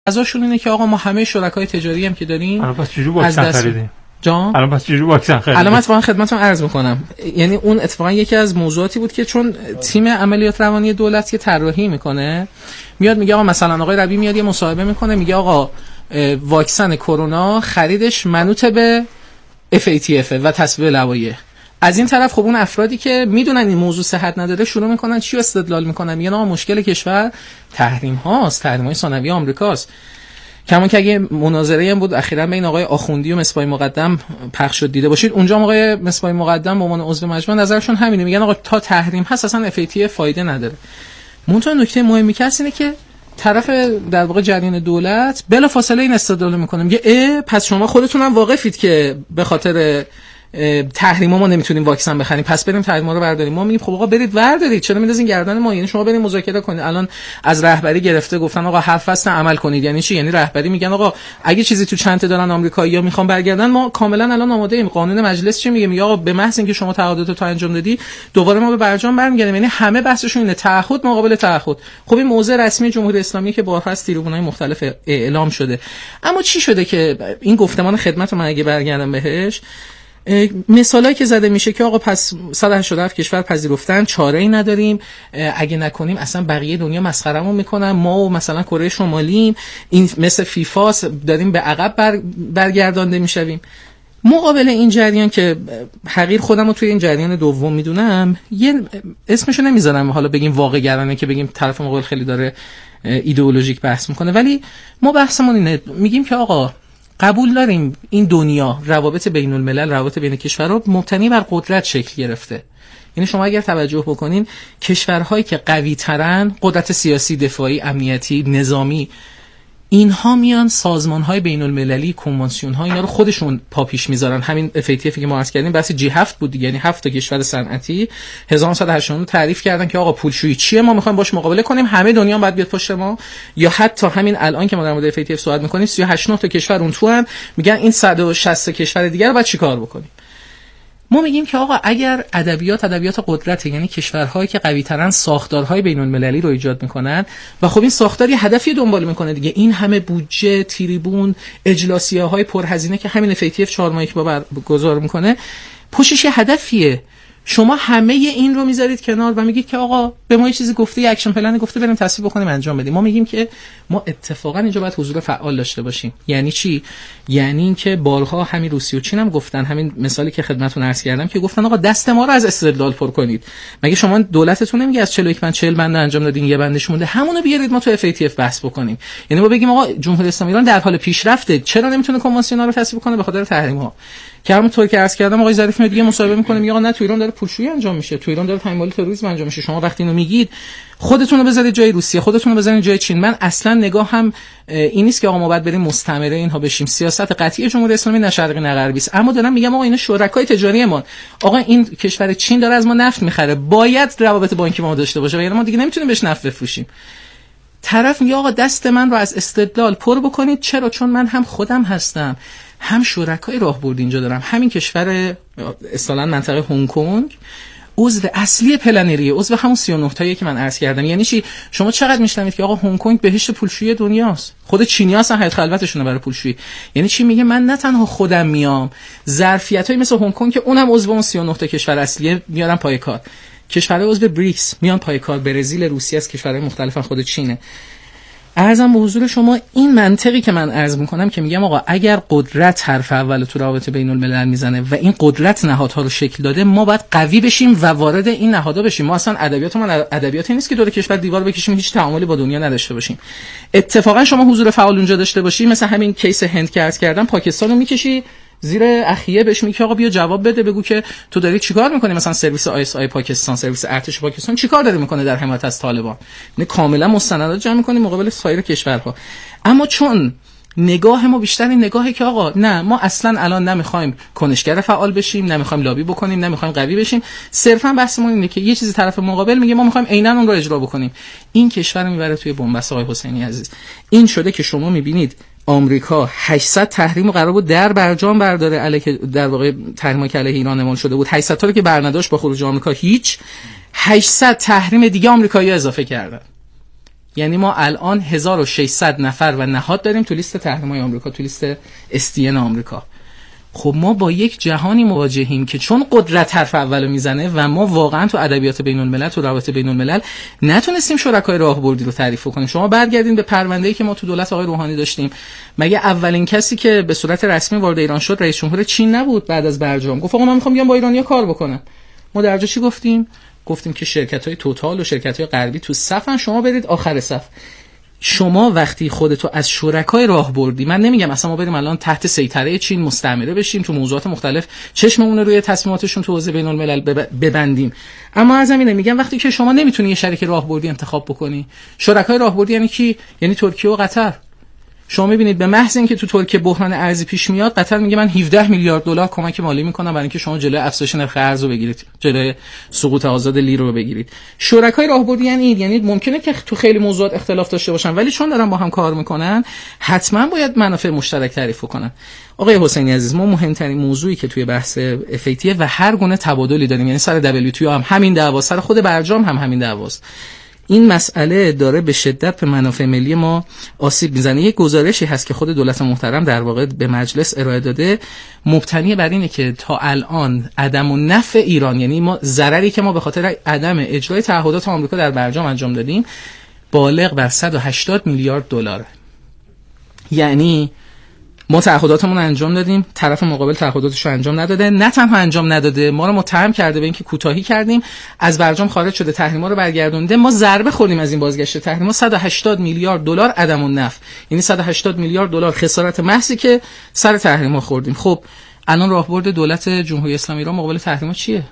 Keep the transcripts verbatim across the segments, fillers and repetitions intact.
ازشون اینه که آقا ما همه شرکای تجاری هم که داریم الان پس چجوری واکسن خریدیم جان الان پس چجوری واکسن خریدیم الان من خدمتتون عرض میکنم. یعنی اون اتفاقا یکی از موضوعاتی بود که چون تیم عملیات روانی دولت که طراحی میکنه میاد میگه آقا مثلا آقای ربیع میاد یه مصاحبه میکنه میگه آقا واکسن کرونا خریدش منوط به اف ای تی اف و تصویب لوایح. از این طرف خب اون افرادی که میدونن این موضوع صحت نداره شروع میکنن چی استدلال میکنن؟ میگن آقا مشکل کشور تحریم هاست، تحریم های ثانویه آمریکاست. کما که اگه مناظره هم بود اخیراً بین آقای آخوندی و مصباح مقدم پخش شد دیده باشید، اونجا آقای مصباح مقدم به عنوان عضو مجمع نظرشون همینه، میگن آقا تا تحریم هست اصلا اف ای تی فایده نداره. منتها نکته مهمی که هست اینه که طرف در واقع جریان دولت بلا فاصله این استدلال میکنه، میگه اه پس شما خودتون هم واقفید که به خاطر تحریما ما نمیتونیم واکسن بخریم، پس بریم تحریما رو برداریم. ما میگیم خب آقا برید بردارید، چرا میندازین گردن ما؟ یعنی شما برید مذاکره کنید. الان از رهبری گرفته گفتن آقا حرف هست عمل کنید. یعنی چی؟ یعنی رهبری میگن آقا اگه چیزی تو چنته دارن آمریکایی‌ها میخوان برگردن ما کاملا الان آماده ایم. قانون مجلس چی میگه؟ میگه آقا به محض اینکه شما تعهدات تو انجام دادی دوباره ما به برجام برمیگردیم. یعنی همه بحثشون اینه تعهد مقابل تعهد. خب این موضع رسمی جمهوری اسلامی که بارها از تریبون‌های مختلف اعلام شده. اما چی شده که این گفتمان خدمت من اگه برگردم بهش، مثالایی که زده میشه که آقا پس صد و هشتاد و هفت کشور پذیرفتن، چاره‌ای نداریم، اگه نکنیم اصلا بقیه دنیا مسخرهمون میکنن، ما و مثلا کره شمالیم، این مثل فیفاس داریم به عقب بر برگردانده میشویم. مقابل این جریان که حقیر خودم رو توی این جریان دوم میدونم، یه اسمشو نمیذارم حالا بگیم واقع گرانه که بگیم طرف مقابل خیلی داره ایدئولوژیک بحث میکنه، ولی ما بحثمون اینه، میگیم که آقا قبول داریم این دنیا روابط بین الملل، روابط بین کشورها مبتنی بر قدرت شکل گرفته. یعنی شما اگر توجه بکنین کشورهایی که قوی ترن، قدرت سیاسی، دفاعی، امنیتی، نظامی، اینها میان سازمان‌های بین المللی، کنوانسیون‌ها اینا رو خودشون پا پیش میذارن. همین اف ای تی اف که ما عرض کردیم بحث جی هفت بود دیگه، یعنی هفت تا کشور صنعتی هزار و نهصد و هشتاد و نه تعریف کردن که آقا پولشویی چیه، ما می‌خوایم باش مقابله کنیم، همه دنیا باید بیاد پشت ما. یا حتی همین الان که ما در مورد اف ای تی اف صحبت می‌کنیم سی و هشت تا کشور اون تو هم میگن این صد و شصت کشور دیگه رو باید چیکار بکنیم. ما میگیم که آقا اگر ادبیات ادبیات قدرت، یعنی کشورهایی که قوی ترن ساختارهای بین المللی رو ایجاد میکنن و خب این ساختار یه هدفی دنبال میکنه دیگه، این همه بودجه، تریبون، اجلاسیه‌های پرهزینه که همین اف ای تی اف چهار ماهه که با برگزار میکنه پشتش یه هدفیه. شما همه این رو میذارید کنار و میگید که آقا به ما یه چیزی گفته، یه اکشن پلن گفته، بریم تصویب بکنیم انجام بدیم. ما میگیم که ما اتفاقا اینجا باید حضور فعال داشته باشیم. یعنی چی؟ یعنی اینکه بارها همین روسیه و چین هم گفتن، همین مثالی که خدمتتون عرض کردم که گفتن آقا دست ما رو از استدلال پر کنید. مگه شما دولتتون نمیگه از چهل و یک بند چهل بند انجام دادین، یه بندش مونده، همونو بیارید ما تو اف ای تی اف بحث بکنیم. یعنی ما بگیم آقا جمهوری اسلامی ایران در حال پیشرفته، چرا نمیتونه کنوانسیون‌ها رو تصویب کنه؟ به خاطر تحریم‌ها. که همونطور که عرض کردم آقای ظریف میاد دیگه مصاحبه میکنه میگه آقا نه تو ایران داره پولشویی انجام میشه، تو ایران داره تمویل تروریسم انجام میشه. شما وقتی اینو میگید خودتون رو بذارید جای روسیه، خودتون رو بذارید جای چین. من اصلا نگاه هم این نیست که آقا ما باید بریم مستعمره اینها بشیم. سیاست قطعی جمهوری اسلامی نه شرقی نه غربی است، اما دارم میگم آقا اینا شرکای تجاری ما. آقا این کشور چین داره از ما نفت میخره، باید روابط بانکی با ما داشته باشه، وگرنه ما دیگه نمیتونیم بهش نفت بفروشیم. طرف میگه آقا دست من رو از استدلال پر بکنید. چرا؟ چون من هم خودم هستم، هم شرکای راهبرد اینجا دارم. همین کشور اصطلاحاً منطقه هنگ کنگ عضو اصلی پلنریه، عضو همون سی و نه تایی که من عرض کردم. یعنی چی؟ شما چقدر میشنوید که آقا هنگ کنگ بهشت پولشویی دنیاست، خود چینی‌ها اصلا حیات خلوتشونه برای پولشویی. یعنی چی؟ میگه من نه تنها خودم میام، ظرفیتایی مثل هنگ کنگ که اونم عضو اون سی و نه تا کشور اصلیه میارم پای کار، کشورهای عضو بریکس میان پای کار، برزیل، روسیه است، کشورهای مختلف خود چینه. عرضم به حضور شما این منطقی که من عرض میکنم که میگم آقا اگر قدرت حرف اول تو روابط بین الملل میزنه و این قدرت نهادها رو شکل داده، ما باید قوی بشیم و وارد این نهادها بشیم. ما اصلا ادبیات ما ادبیاتی نیست که دور کشور دیوار بکشیم، هیچ تعاملی با دنیا نداشته باشیم. اتفاقا شما حضور فعال اونجا داشته باشی، مثلا همین کیس هند که عرض کردم، پاکستان رو میکشی زیر اخیه، بهش میگه آقا بیا جواب بده، بگو که تو داری چیکار میکنی. مثلا سرویس آی اس آی پاکستان، سرویس ارتش پاکستان چیکار داره میکنه در حمایت از طالبان؟ یعنی کاملا مستندات جمع میکنی مقابل سایر کشورها. اما چون نگاه ما بیشتر این نگاهه که آقا نه، ما اصلا الان نمیخوایم کنشگر فعال بشیم، نمیخوایم لابی بکنیم، نمیخوایم قوی بشیم، صرفا بحثمون اینه که یه چیزی طرف مقابل میگه ما میخوایم عیناً اون رو اجرا بکنیم. این کشور رو میبره توی بنبست. آقای حسینی عزیز، این شده که شما میبینید آمریکا هشتصد تحریم قرار بود در برجام برداره، علیه در واقع تحریمی که علیه ایران اعمال شده بود، هشتصد تا رو که برنداشت با خروج آمریکا هیچ، هشتصد تحریم دیگه آمریکایی‌ها اضافه کردن. یعنی ما الان هزار و ششصد نفر و نهاد داریم تو لیست تحریم‌های آمریکا، تو لیست استین آمریکا. خب ما با یک جهانی مواجهیم که چون قدرت حرف اولو میزنه و ما واقعا تو ادبیات بین الملل، تو روابط بین الملل نتونستیم شرکای راهبردی رو تعریف کنیم. شما برگردین به پرونده‌ای که ما تو دولت آقای روحانی داشتیم، مگه اولین کسی که به صورت رسمی وارد ایران شد رئیس جمهور چین نبود؟ بعد از برجام گفت آقا من میخوام بیام با ایرانی‌ها کار بکنم. ما درجا چی گفتیم؟ گفتیم که شرکت‌های توتال و شرکت‌های غربی تو صفن، شما برید آخر صف. شما وقتی خودتو از شرکای راهبردی، من نمیگم اصلا ما بریم الان تحت سیطره چین مستعمره بشیم، تو موضوعات مختلف چشممون رو روی تصمیماتشون تو حوزه بین‌الملل ببندیم، اما از همینه میگم وقتی که شما نمیتونی یه شریک راهبردی انتخاب بکنی، شرکای راهبردی یعنی کی؟ یعنی ترکیه و قطر. شما میبینید به محض اینکه تو ترکیه بحران ارزی پیش میاد، قطر میگه من هفده میلیارد دلار کمک مالی میکنم برای اینکه شما جلوی افزایش نرخ ارز رو بگیرید، جلوی سقوط آزاد لیر رو بگیرید. شرکای راهبردی یعنی این، یعنی ممکنه که تو خیلی موضوعات اختلاف داشته باشن ولی چون دارن با هم کار میکنن حتما باید منافع مشترک تعریف کنن. آقای حسینی عزیز، ما مهمترین موضوعی که توی بحث اف ای تی و هر گونه تبادلی داریم، یعنی سر دبلیو تی او هم همین دعوا، سر خود برجام هم همین دعواست. این مسئله داره به شدت به منافع ملی ما آسیب میزنه. یک گزارشی هست که خود دولت محترم در واقع به مجلس ارائه داده، مبتنی بر اینه که تا الان عدم و نفع ایران، یعنی ما ضرری که ما به خاطر عدم اجرای تعهدات آمریکا در برجام انجام دادیم، بالغ بر صد و هشتاد میلیارد دلار. یعنی ما تعهداتمون رو انجام دادیم، طرف مقابل تعهداتش رو انجام نداده، نه تنها انجام نداده، ما رو متهم کرده به اینکه کوتاهی کردیم، از برجام خارج شده، تحریما رو برگردونده، ما ضربه خوردیم از این بازگشت تحریما. صد و هشتاد میلیارد دلار عدم النفع، یعنی صد و هشتاد میلیارد دلار خسارت محضی که سر تحریما خوردیم. خب الان راهبرد دولت جمهوری اسلامی ایران مقابل تحریما چیه؟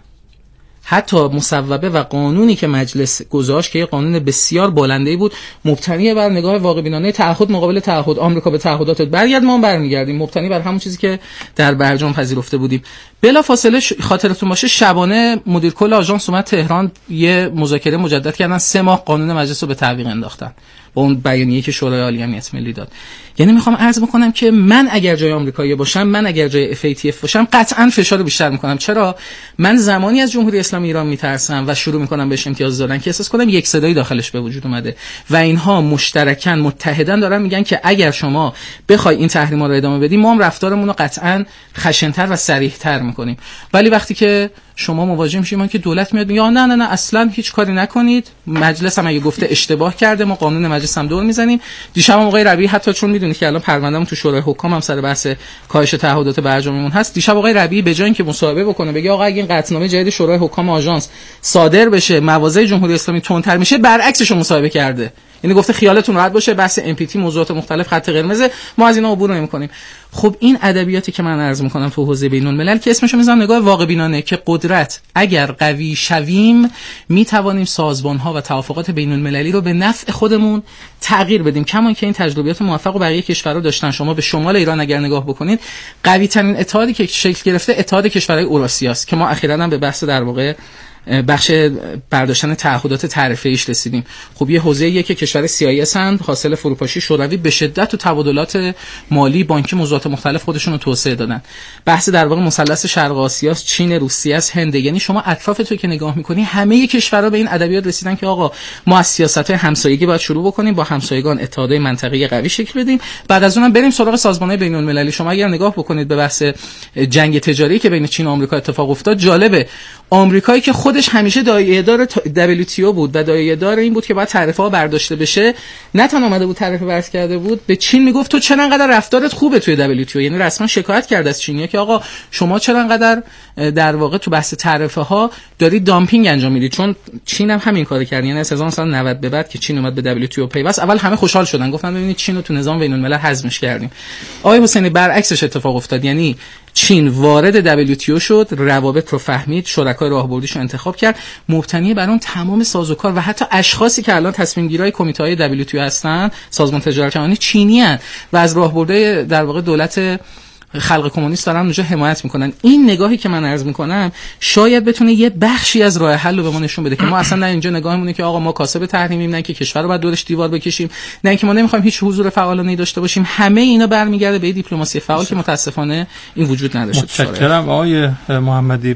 حتی مصوبه و قانونی که مجلس گذاشت که یه قانون بسیار بالنده‌ای بود، مبتنی بر نگاه واقع بینانه تعهد مقابل تعهد، آمریکا به تعهدات برگرد، ما هم برمیگردیم، مبتنی بر همون چیزی که در برجام پذیرفته بودیم. بلا فاصله خاطرتون باشه شبانه مدیر کل آژانس اومد تهران، یه مذاکره مجدد کردن، سه ماه قانون مجلس رو به تعویق انداختن با اون بیانیه‌ای که شورای عالی امنیت ملی داد. یعنی میخوام عرض بکنم که من اگر جای آمریکایی باشم، من اگر جای اف ای تی اف باشم، قطعاً فشار بیشتر میکنم. چرا؟ من زمانی از جمهوری اسلامی ایران میترسم و شروع میکنم بهش امتیاز دادن که احساس کنم یک صدایی داخلش به وجود اومده و اینها مشترکاً متحداً دارن میگن که اگر شما بخوای این تحریما رو ادامه بدی، ما هم رفتارمون رو قطعاً خشن‌تر و صریح‌تر میکنیم. ولی وقتی که شما مواجه میشید که دولت میاد میگه نه نه نه اصلا هیچ کاری نکنید، مجلس هم اگه گفته اشتباه کرده، ما قانون مجلس هم دور میزنیم. دیشب آقای ربیعی، حتی چون میدونید که الان پروندهمون تو شورای حکام هم سر بحث کاهش تعهدات برجامیمون هست، دیشب آقای ربیعی به جای اینکه مصاحبه بکنه بگه آقا اگه این قطعنامه جدید شورای حکام آژانس صادر بشه مواضع جمهوری اسلامی تندتر میشه، برعکسش رو مصاحبه کرده. یعنی گفته خیالتون راحت باشه، بحث ام پی تی موضوعات مختلف خط قرمز، ما از اینا عبور نمی‌کنیم. خب این ادبیاتی که من عرض می‌کنم تو حوزه بین‌الملل که اسمش رو می‌ذارم نگاه واقع بینانه، که قدرت اگر قوی شویم می‌توانیم سازمان‌ها و توافقات بین‌المللی رو به نفع خودمون تغییر بدیم. کما که این تجربیات موفق رو بقیه کشورها داشتن. شما به شمال ایران اگر نگاه بکنید، قوی‌ترین اتحادی که شکل گرفته اتحاد کشورهای اوراسیا است که ما اخیراً هم به بحث در واقع بخش برداشتن تعهدات تعرفه ایش رسیدیم. خب یه حوزه‌ایه که کشور سی آی اس هستند، حاصل فروپاشی شوروی، به شدت تو تبادلات مالی بانکی موضوعات مختلف خودشون رو توسعه دادن. بحث در واقع مثلث شرق آسیا است، چین، روسیه است، هند. یعنی شما اطراف تو که نگاه می‌کنی، همه کشورها به این ادبیات رسیدن که آقا ما از سیاست‌های همسایگی باید شروع بکنیم، با همسایگان اتحادیه منطقه‌ای قوی شکل بدیم، بعد از اونم بریم سراغ سازمان‌های بین‌المللی. شما اگر نگاه بکنید به بحث جنگ تجاری که بین چین و آمریکا اتفاق افتاد، جالبه آمریکایی که خودش همیشه دایه‌دار دبلیو تی او بود و دایه‌دار این بود که باید تعرفه‌ها برداشته بشه، نه تنها اومده بود تعرفه برس کرده بود، به چین میگفت تو چرا انقدر رفتارت خوبه توی دبلیو تی او. یعنی رسما شکایت کرد از چینی‌ها که آقا شما چرا انقدر در واقع تو بحث تعرفه‌ها داری دامپینگ انجام میدید. چون چین هم همین کارو کرد. یعنی از هزار و نهصد و نود به بعد که چین اومد به دبلیو تی او پیوست، اول همه خوشحال شدن، گفتن ببینید چین رو تو نظام بین‌الملل حذفش کردیم. آقای حسینی برعکسش اتفاق افتاد. یعنی چین وارد دبلیو تی او شد، روابط رو فهمید، شرکای راهبردیش رو انتخاب کرد، مبتنی بر اون تمام سازوکار و حتی اشخاصی که الان تصمیم گیرای کمیته‌های دبلیو تی او هستن، سازمان تجارت جهانی، چینی ان و از راهبردهای در واقع دولت خلق کمونیست دارن اونجا حمایت میکنن. این نگاهی که من عرض میکنم شاید بتونه یه بخشی از راه حل رو به ما نشون بده که ما اصلا نه اینجا نگاهمونه که آقا ما کاسب تحریمیم، نه که کشور رو باید دورش دیوار بکشیم، نه که ما نمیخوایم هیچ حضور فعالانه‌ای داشته باشیم. همه اینا برمیگرده به دیپلماسی فعال که متاسفانه این وجود نداشته. متشکرم آقای محمدی.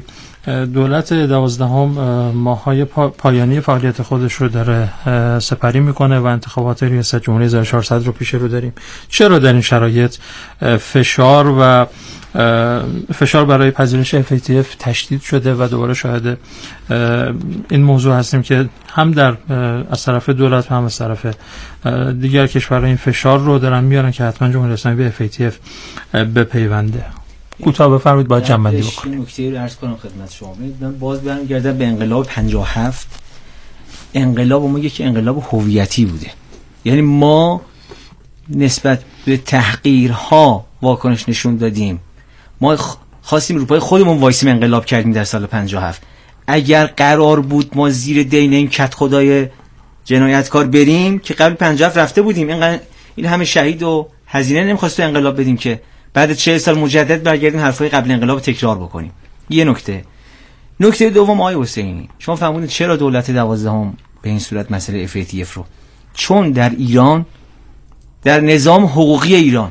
دولت دوازدهم ماه‌های پایانی فعالیت خودش رو داره سپری میکنه و انتخابات ریاست جمهوری هزار و چهارصد رو پیش رو داریم. چرا در این شرایط فشار و فشار برای پذیرش اف ای تی اف تشدید شده و دوباره شاهد این موضوع هستیم که هم در از طرف دولت و هم از طرف دیگر کشورها این فشار رو دارن میارن که حتما جمهوری اسلامی به اف ای تی اف بپیونده؟ کوتاه بفرمایید با جنبندی بکنید. نکته رو عرض کنم خدمت شما. من باز برمیگردم به انقلاب پنجاه و هفت. انقلاب ما یک انقلاب هویتی بوده، یعنی ما نسبت به تحقیرها واکنش نشون دادیم. ما خواستیم رو پای خودمون وایسیم، انقلاب کردیم در سال پنجاه و هفت. اگر قرار بود ما زیر دین این کت خدای جنایتکار بریم که قبل پنجاه و هفت رفته بودیم، این این همه شهید و هزینه نمی‌خواست تو انقلاب بدیم که بعد چهل سال مجدد برگردیم حرفای قبل انقلاب تکرار بکنیم. یه نکته. نکته دوم آقای حسینی، شما فهمونید چرا دولت دوازدهم به این صورت مسئله اف ای تی اف رو؟ چون در ایران، در نظام حقوقی ایران،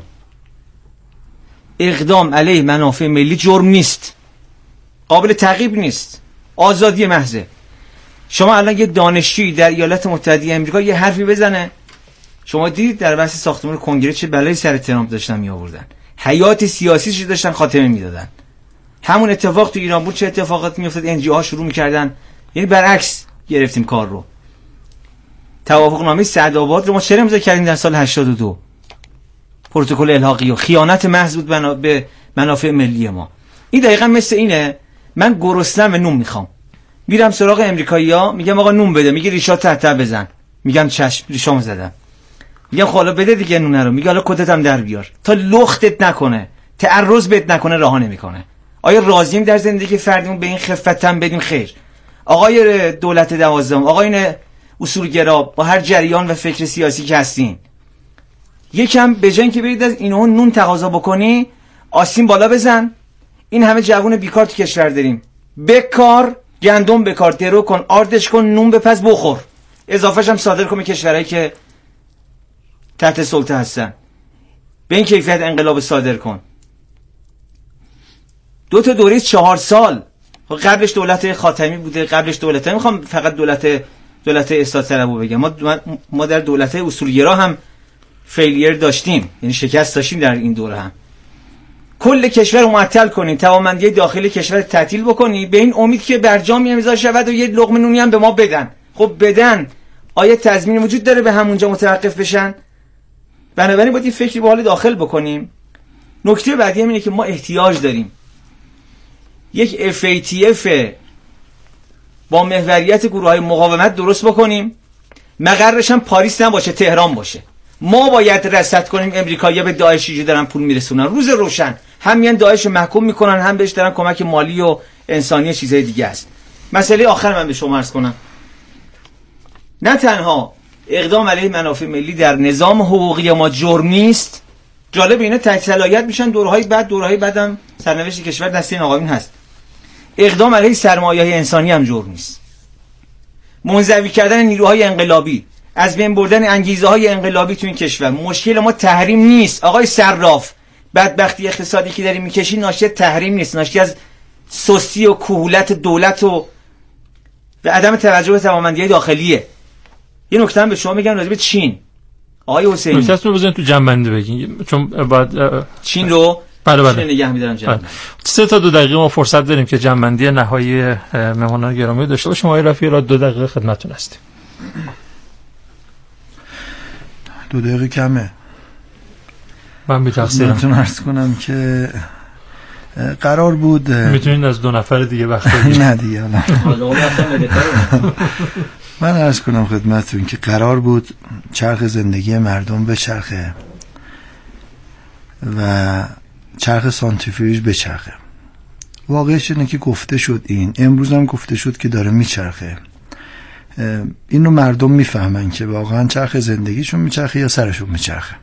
اقدام علیه منافع ملی جرم نیست، قابل تعقیب نیست، آزادی محضه. شما الان یه دانشجویی در ایالات متحده آمریکا یه حرفی بزنه، شما دیدید در بحث ساختمان کنگره چه بلایی سر ترامپ داشتن می آوردن، حیات سیاسیش داشتن خاتمه میدادن. همون اتفاق تو ایران بود، چه اتفاقاتی میافتاد؟ ان جی ها شروع میکردن، یعنی برعکس گرفتیم کار رو. توافق نامه سعدآباد رو ما چرا امضا کردیم در سال هشتاد و دو؟ پروتکل الحاقی و خیانت محض بود بنا... به منافع ملی ما. این دقیقاً مثل اینه من گرسنم و نون میخوام، میرم سراغ امریکایی‌ها، میگم آقا نون بده، میگه ریشات تحت بزن، میگم چشم، ریشامو زدم. میگم خب حالا بده دیگه نونه رو، میگه حالا کتت هم در بیار، تا لختت نکنه، تعرض بهت نکنه رها نمیکنه. آیا راضییم در زندگی فردیمون به این خفت هم بدیم؟ خیر. آقای دولت دوازدهم، آقایون اصولگرا با هر جریان و فکر سیاسی که هستین، یکم به جای اینکه برید از اینو نون تقاضا بکنی، آستین بالا بزن. این همه جوون بیکار تو کشور داریم، بکار، گندم بکار، درو کن، آردش کن، نون بپز بخور، اضافه‌ش هم صادر کن به کشورهایی که تحت سلطه هستن. به این کیفیت انقلاب صادر کن. دو تا دوره چهار سال، قبلش دولت خاتمی بوده، قبلش دولت، نمیخوام فقط دولت دولت اصلاح طلبو بگم، ما ما در دولت اصولگرا هم فیلیر داشتیم، یعنی شکست داشتیم در این دوره هم. کل کشور رو معطل کنین، توانمندی داخلی کشور تعطیل بکنی، به این امید که برجامی امضا شود و یه لقمه نونی هم به ما بدن. خب بدن، آیا تضمین وجود داره به همونجا متوقف بشن؟ بنابراین باید یه فکری به حال داخل بکنیم. نکته بعدی هم اینه که ما احتیاج داریم یک اف ای تی اف با محوریت گروه‌های مقاومت درست بکنیم، مقرش هم پاریس نباشه، تهران باشه. ما باید رصد کنیم امریکایی‌ها به داعش چجوری دارن پول میرسونن، روز روشن هم میان داعش رو محکوم میکنن، هم بهش دارن کمک مالی و انسانی چیزای دیگه است. مسئله آخر من به شما عرض کنم، نه تنها اقدام علیه منافع ملی در نظام حقوقی ما جرم نیست، جالب اینا تحت صلاحیت میشن دورهای بعد، دورهای بعدم سرنوشت کشور دست این آقایون هست. اقدام علیه سرمایه‌های انسانی هم جرم نیست. منزوی کردن نیروهای انقلابی، از بین بردن انگیزه‌های انقلابی تو این کشور. مشکل ما تحریم نیست آقای صراف، بدبختی اقتصادی که داریم میکشی ناشی تحریم نیست، ناشی از سستی و کهولت دولت و و عدم توجه به توانمندی‌های داخلیه. یه نکته هم به شما میگم راجع به چین. آقای حسینی نکته رو بزنید تو جنبنده بگین، چون بعد چین رو بله بله نگه می‌دارم جنبنده. بله. سه تا دو دقیقه ما فرصت داریم که جنبندی نهایی مهمانان گرامی داشته باشیم. آقای رفیعی را دو دقیقه خدمتتون هستیم. دو دقیقه کمه. من به تقصیرم خدمتتون عرض کنم که قرار بود میتونین از دو نفر دیگه وقت بگیرید. نه دیگه من عرض کنم خدمتتون که قرار بود چرخ زندگی مردم به چرخه و چرخ سانتریفیوژ به چرخه. واقعش اینه که گفته شد، این امروز هم گفته شد که داره میچرخه. این رو مردم میفهمن که واقعا چرخ زندگیشون میچرخه یا سرشون میچرخه.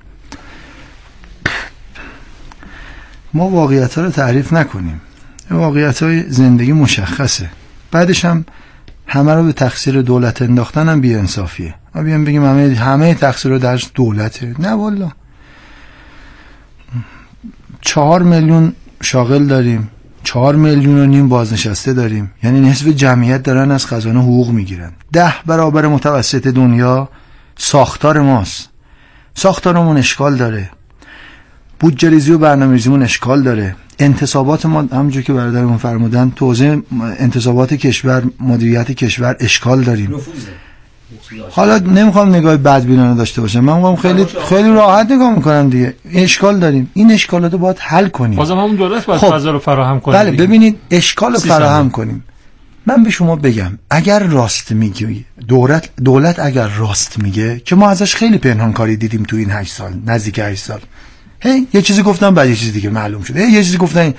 ما واقعیت ها رو تعریف نکنیم، واقعیت های زندگی مشخصه. بعدش هم همه رو به تقصیر دولت انداختن هم بی انصافیه. ما بیان بگیم همه همه تقصیر رو در دولته. نه والا، چهار میلیون شاغل داریم، چهار میلیون و نیم بازنشسته داریم، یعنی نصف جمعیت دارن از خزانه حقوق میگیرن. ده برابر متوسط دنیا ساختار ماست، ساختارمون اشکال داره، بودجه ریزی و برنامه‌ریزیمون اشکال داره، انتصابات ما همونجور که برادرمون فرمودن توزیع انتصابات کشور، مدیریت کشور اشکال داریم. حالا نمیخوام نگاه بدبینانه داشته باشم، من میخوام خیلی خیلی راحت نگاه میکنم دیگه. اشکال داریم، این اشکالات رو باید حل کنیم. بازم همون دولت باید خب. فضا رو فراهم کنه. بله ببینید اشکال رو فراهم کنیم. من به شما بگم اگر راست میگی دولت دولت اگر راست میگه که ما ازش خیلی پنهانکاری دیدیم تو این هشت سال، نزدیک هشت سال، هی یه چیزی گفتم بعد یه چیز دیگه معلوم شد، هی یه چیزی گفتن.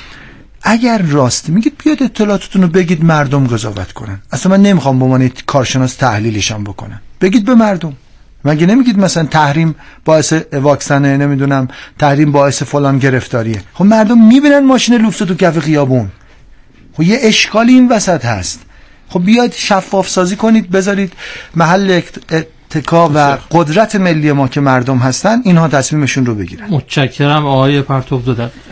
اگر راست میگید بیاد اطلاعاتتون رو بگید، مردم قضاوت کنن. اصلا من نمیخوام به عنوان کارشناس تحلیلش هم بکنم، بگید به مردم. مگه نمیگید مثلا تحریم باعث واکسنه، نمیدونم تحریم باعث فلان گرفتاریه؟ خب مردم میبینن ماشین لوکس تو کف خیابون. خب یه اشکالی این وسط هست. خب بیاید شفاف سازی کنید، بذارید محل اتکا و قدرت ملی ما که مردم هستن اینها تصمیمشون رو بگیرن. متشکرم آقای پرتوب. دو دقیقه.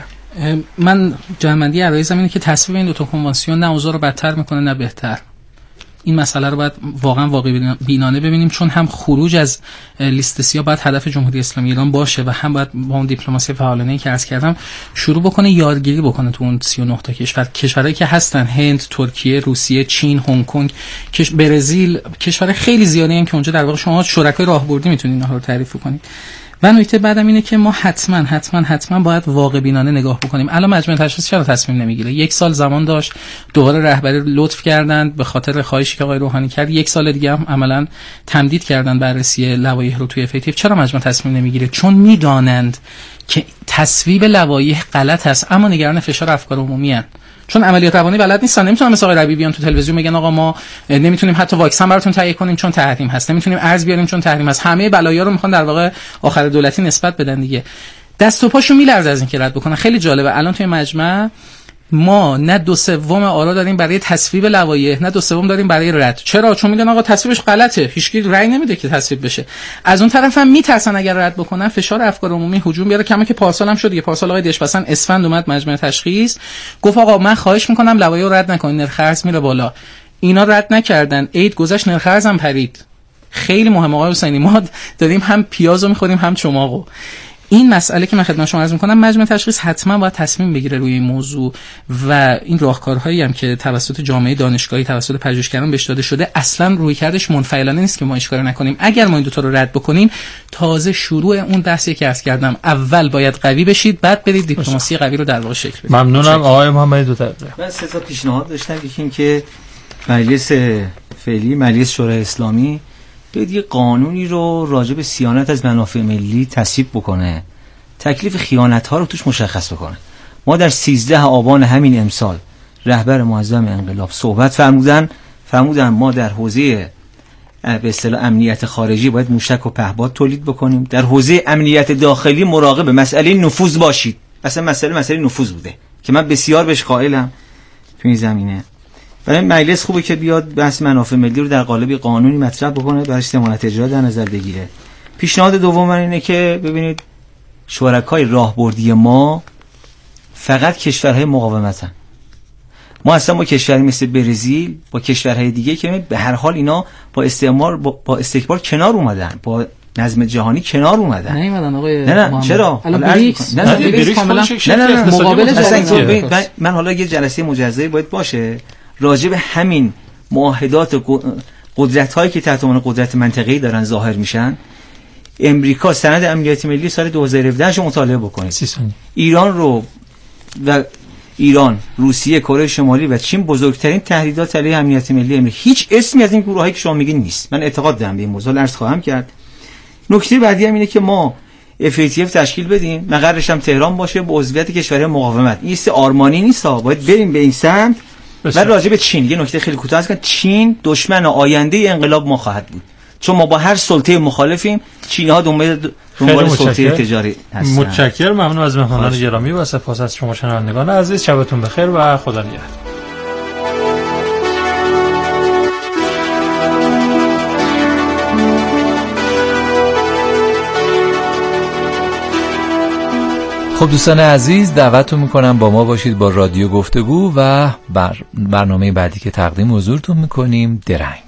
من جنبندی عرایزم اینه که تصویب این دو تا کنوانسیون نه اوضاع رو بدتر میکنه نه بهتر. این مسئله رو باید واقعا واقع بینانه ببینیم، چون هم خروج از لیست سیاه باید هدف جمهوری اسلامی ایران باشه و هم باید با اون دیپلماسی فعالانه‌ای که عرض کردم شروع بکنه یادگیری بکنه تو اون سی و نه تا کشور، کشورهایی که هستن، هند، ترکیه، روسیه، چین، هنگ کنگ، کش... برزیل، کشور خیلی زیادی هم که اونجا در واقع شما شرکای راهبردی میتونید اینها رو تعریف کنید. و نکته بعدم اینه که ما حتما حتما حتما باید واقع بینانه نگاه بکنیم. الان مجمع تشخیص چرا تصمیم نمیگیره؟ یک سال زمان داشت، دوباره رهبری لطف کردند به خاطر خواهشی که آقای روحانی کرد، یک سال دیگه هم عملاً تمدید کردن بررسی لوایح رو توی اف ای تی اف. چرا مجمع تصمیم نمیگیره؟ چون میدانند که تصویب لوایح غلط است، اما نگران فشار افکار عمومی ان. چون عملیات روانی بلد نیستن، نمیتونن مثل آقای ربیعی بیان تو تلویزیون بگن آقا ما نمیتونیم حتی واکسن براتون تهیه کنیم چون تحریم هست، نمیتونیم ارز بیاریم چون تحریم هست. همه بلایا رو میخوان در واقع آخر دولتی نسبت بدن دیگه. دست و پاشو میلرزه از اینکه رد بکنن. خیلی جالبه الان توی مجمع ما نه دو سوم آرا داریم برای تصویب لوایح، نه دو سوم داریم برای رد. چرا؟ چون میگن آقا تصویبش غلطه، هیچکی رأی نمیده که تصویب بشه. از اون طرف هم میترسن اگر رد بکنن فشار افکار عمومی هجوم بیاره. کما که پارسال هم شد دیگه. پارسال آقای دشپسند اسفند اومد مجمع تشخیص گفت آقا من خواهش میکنم لوایح رو رد نکنید، نرخ ارز میره بالا. اینا رد نکردن، عید گذشت نرخ ارز هم پرید. خیلی مهمه آقای حسینی، ما داریم هم پیازو میخوریم هم چماقو. این مسئله که من خدمت شما عرض می‌کنم، مجمع تشخیص حتما باید تصمیم بگیره روی این موضوع و این راهکارهایی هم که توسط جامعه دانشگاهی توسط پژوهشگران بهش داده شده اصلا رویکردش منفعلانه نیست که ما هیچ کاری نکنیم. اگر ما این دو تا رو رد بکنیم تازه شروع اون بحثی که عرض کردم، اول باید قوی بشید بعد برید دیپلماسی قوی رو در واقع شکل بدید. ممنونم آقای محمدی. دو دقیقه. من سه تا پیشنهاد داشتم. یکی این که مجلس فعلی مجلس شورای اسلامی بیاد یه قانونی رو راجع به صیانت از منافع ملی تصویب بکنه، تکلیف خیانت ها رو توش مشخص بکنه. ما در سیزده آبان همین امسال رهبر معظم انقلاب صحبت فرمودن فرمودن ما در حوزه به اصطلاح امنیت خارجی باید موشک و پهپاد تولید بکنیم، در حوزه امنیت داخلی مراقب مسئله نفوذ باشید. اصلا مسئله مسئله نفوذ بوده که من بسیار بهش قائلم تو این زمینه. برای مجلس خوبه که بیاد بحث منافع ملی رو در قالب قانونی مطرح بکنه، براش ضمانت اجرا در نظر بگیره. پیشنهاد دوم من اینه که ببینید شرکای راهبردی ما فقط کشورهای مقاومتن. ما اصلا با کشوری مثل برزیل، با کشورهای دیگه که به هر حال اینا با استعمار با, با استکبار کنار اومدن، با نظم جهانی کنار اومدن. نه اومدن آقای نه نه چرا؟ الان بریکس نه نه بریکس کاملا نه نه مقابل جدید. من حالا یه جلسه مجزایی باید باشه راجع به همین معاهدات قدرت هایی که تحت عنوان قدرت منطقه‌ای دارن ظاهر میشن. امریکا سند امنیتی ملی سال دو هزار و هفده رو مطالعه بکنید. ایران رو و ایران، روسیه، کره شمالی و چین بزرگترین تهدیدات علیه امنیت ملی امریکا. هیچ اسمی از این گروهایی که شما میگین نیست. من اعتقاد دارم به این موضوع عرض خواهم کرد. نکته بعدی هم اینه که ما اف ای تی اف تشکیل بدیم، مقرش هم تهران باشه با عضویت کشورهای مقاومت. این است آرمانی نیست ها، باید بریم به این سمت. و راجع به چین یه نکته خیلی کوتاه است. چین دشمن آینده انقلاب ما خواهد بود، چون ما با هر سلطه مخالفیم. چینی ها دنبال دنبال سلطه تجاری هستن. متشکرم. ممنون از مهمانان گرامی و سپاس از شما شنوندگان عزیز. شبتون بخیر و خدا نگهدار. خب دوستان عزیز، دعوتتون میکنم با ما باشید با رادیو گفتگو و بر برنامه بعدی که تقدیم حضورتون میکنیم، درنگ.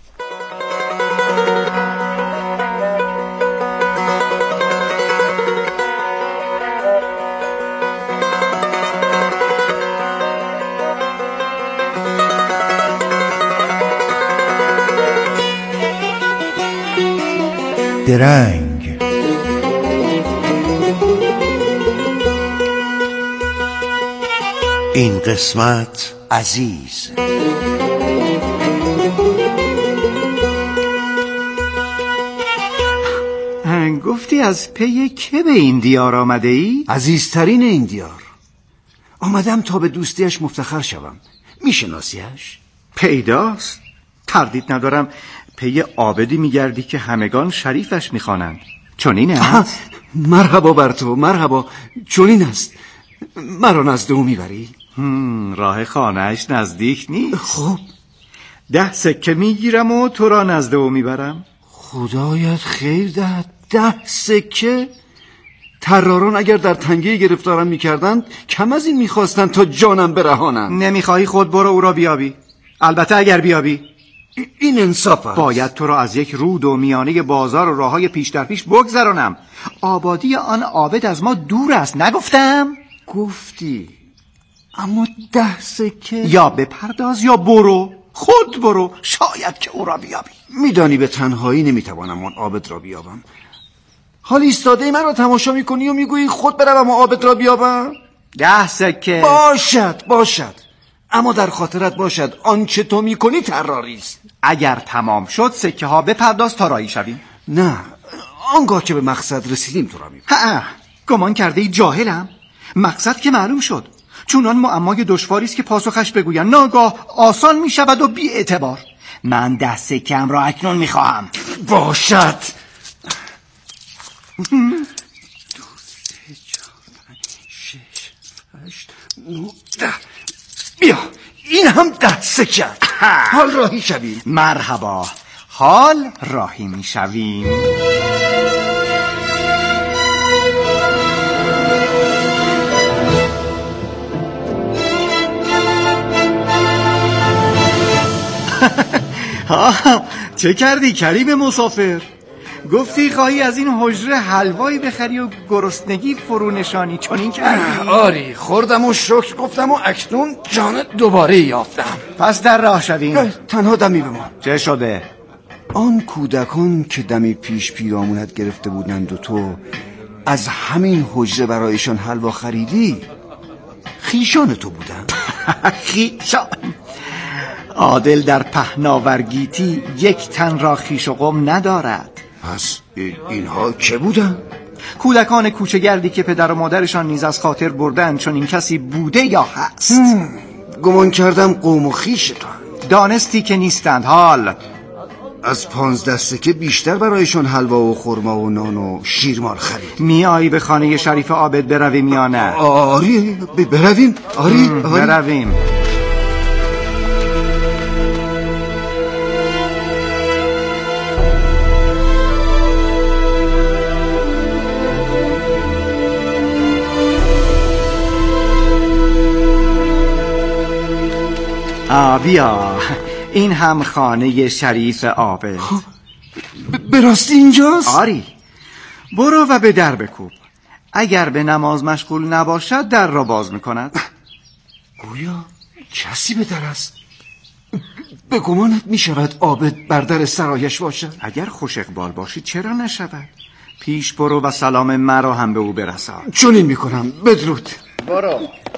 درنگ. این قسمت عزیز. گفتی از پی که به این دیار آمده ای؟ عزیزترین این دیار. آمدم تا به دوستیش مفتخر شوم. میشناسیش؟ پیداست، تردید ندارم پی عابدی میگردی که همگان شریفش میخوانند. چنین است؟ مرحبا بر تو، مرحبا. چنین است. مرا نزد او میبری؟ راه خانهش نزدیک نیست. خب ده سکه میگیرم و تو را نزد او میبرم. خدایت خیر دهد. ده سکه؟ تراران اگر در تنگه گرفتارم میکردند کم از این میخواستند تا جانم برهانند. نمیخواهی خود برو او را بیابی. البته اگر بیابی. این انصاف است. باید تو را از یک رود و میانه بازار و راههای پیش در پیش بگذرانم. آبادی آن عابد از ما دور است، نگفتم؟ گفتی، اما ده سکه. یا بپرداز یا برو، خود برو، شاید که او را بیابی. میدانی به تنهایی نمیتوانم آن عابد را بیابم. حال ایستاده من را تماشا میکنی و میگویی خود بروم و عابد را بیابم؟ ده سکه. باشد باشد، اما در خاطرت باشد آنچه تو میکنی تراری است. اگر تمام شد سکه ها بپرداز تا راهی شویم. نه، آنگاه که به مقصد رسیدیم تو را میبرم. ها، گمان کرده ای جاهلم؟ مقصد که معلوم شد. چون آن معمای دشواری است که پاسخش بگویم ناگاه آسان میشود و بی اعتبار. من ده سکه‌ام را اکنون میخواهم. باشد. دو سه چهار پنج شش هشت نه ده. بیا، این هم ده سکه. حال راهی شویم. مرحبا، حال راهی میشویم. چه کردی کریم مسافر؟ گفتی خواهی از این حجره حلوایی بخری و گرسنگی فرو نشانی، چنین کردی؟ آری، خوردم و شکر گفتم و اکنون جان دوباره یافتم. پس در راه شویم. تنها دمی بمان. چه شده؟ آن کودکان که دمی پیش پیرامونت گرفته بودند و تو از همین حجره برایشان حلوا خریدی، خیشان تو بودند. خیشان؟ عادل در پهناورگیتی یک تن را خیش و قم ندارد. پس اینها که بودن؟ کودکان کوچه‌گردی که پدر و مادرشان نیز از خاطر بردن، چون این کسی بوده یا هست؟ گمان کردم قوم و خیشتان. دانستی که نیستند. حال از پانزده سکه بیشتر برایشان حلوا و خرما و نان و شیرمال خرید. می آیی به خانه شریف عابد برویم یا نه؟ آری، برویم. آری، آری. برویم. آ بیا، این هم خانه شریف عابد. به راستی اینجاست؟ آری، برو و به در بکوب. اگر به نماز مشغول نباشد در را باز میکند. گویا کسی به در است. به گمانت میشود عابد بر در سرایش باشد؟ اگر خوش اقبال باشی چرا نشود؟ پیش برو و سلام مرا هم به او برسان. چنین میکنم. بدرود. برو.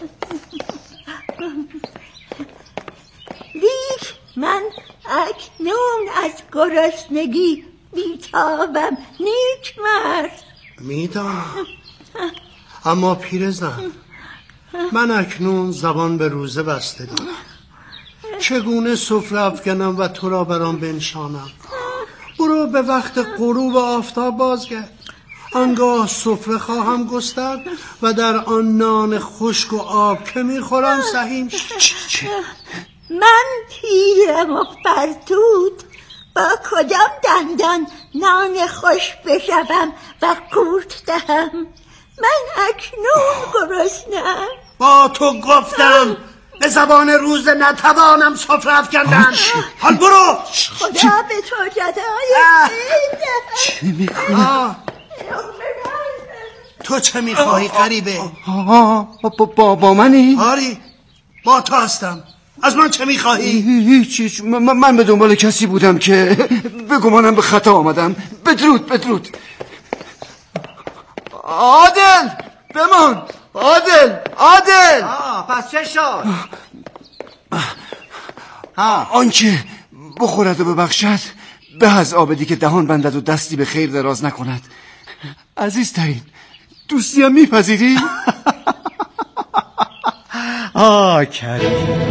لیک من اکنون از گرسنگی بیتابم. نیک مرد. میدانم، اما پیرزن، من اکنون زبان به روزه بسته دارم. چگونه سفره افکنم و تو را برام بنشانم؟ برو به وقت غروب آفتاب بازگرد. آنگاه سفره خواهم گسترد و در آن نان خشک و آب که میخورم سهیم. چه؟ من پیرم و فرتود، با کدام دندان نان خوش بشوم و قورت دهم؟ من اکنون گرسنه‌ام. با تو گفتم به زبان روز نتوانم سفره افکندن. حال برو. خدا به تو جزای چی میکنه؟ تو چه میخواهی غریبه؟ با, با, با منی؟ آری با تو هستم. از من چه میخواهی؟ هیچ هیچ من, من به دنبال کسی بودم که بگمانم به خطا آمدم. بدرود بدرود. عادل بمان. عادل عادل. آه پس چه شد؟ آنکه بخورد و ببخشد به از آبدی که دهان بندد و دستی به خیر دراز نکند. عزیزترین دوستیم میپذیری؟ آه کریم.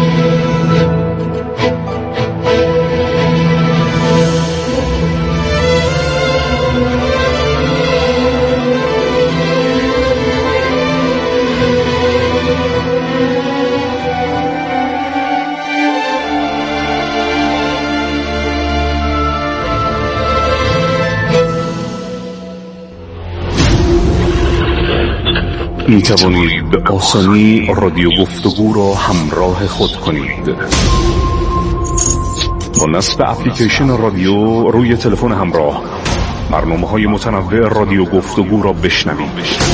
می توانید به آسانی رادیو گفتگو را همراه خود کنید. با نصب اپلیکیشن رادیو روی تلفن همراه برنامه‌های متنوع رادیو گفتگو را بشنوید.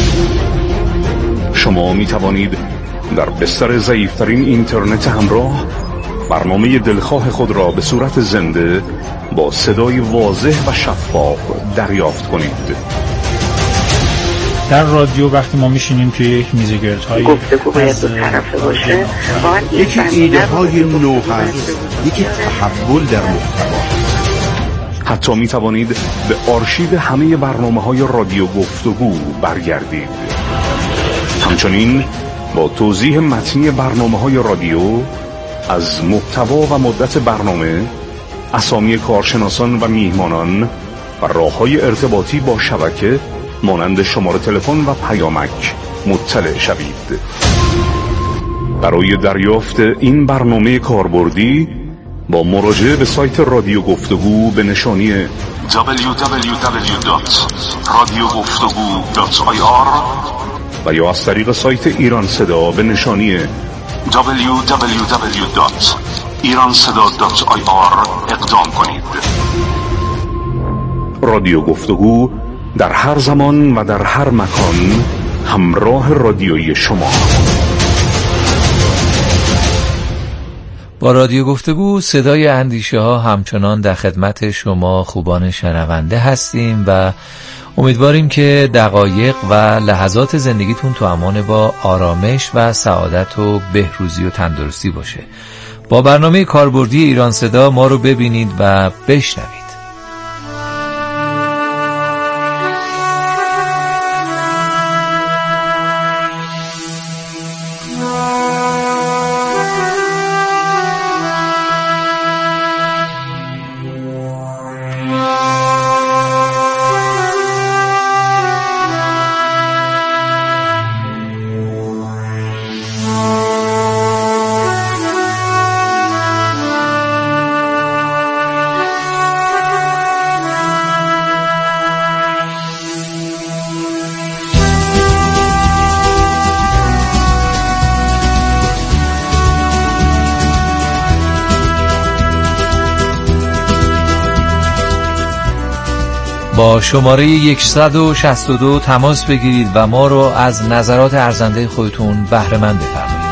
شما می توانید در بستر ضعیف‌ترین اینترنت همراه برنامه دلخواه خود را به صورت زنده با صدای واضح و شفاف دریافت کنید. در رادیو وقتی ما میشینیم توی یک میز گردهای گفتگو باید دو طرفه باشه. یکی ایده های نو هست، یکی تحول در محتوا. حتی می توانید به آرشیو همه برنامه های رادیو گفتگو برگردید. همچنین با توضیح متنی برنامه های رادیو از محتوا و مدت برنامه، اسامی کارشناسان و میهمانان و راه‌های ارتباطی با شبکه مانند شماره تلفن و پیامک مطلع شوید. برای دریافت این برنامه کاربردی با مراجعه به سایت رادیو گفتگو به نشانی دبلیو دبلیو دبلیو دات رادیو گفتگو دات آی آر و یا از طریق سایت ایران صدا به نشانی دبلیو دبلیو دبلیو دات ایران صدا دات آی آر اقدام کنید. رادیو گفتگو در هر زمان و در هر مکان همراه رادیویی شما. با رادیو گفتگو صدای اندیشه ها همچنان در خدمت شما خوبان شنونده هستیم و امیدواریم که دقایق و لحظات زندگیتون تو امان با آرامش و سعادت و بهروزی و تندرستی باشه. با برنامه کاربردی ایران صدا ما رو ببینید و بشنوید. با شماره صد و شصت و دو تماس بگیرید و ما رو از نظرات ارزنده خودتون بهره مند بفرمایید.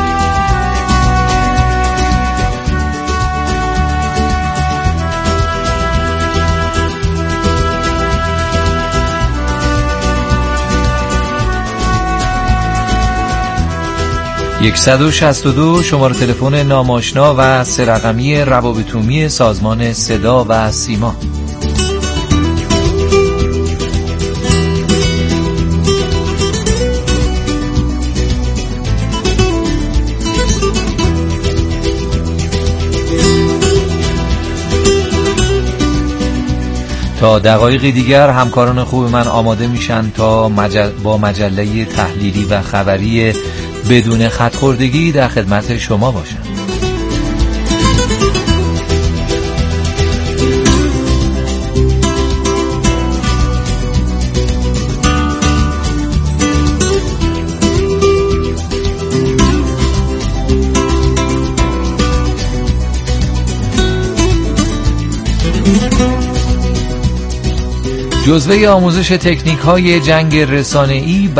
صد و شصت و دو شماره تلفن ناماشنا و سه رقمی روابط عمومی سازمان صدا و سیما. تا دقایقی دیگر همکاران خوب من آماده میشن تا مجل... با مجله تحلیلی و خبری بدون خط‌خوردگی در خدمت شما باشن. جزوه آموزش تکنیک های جنگ رسانه‌ای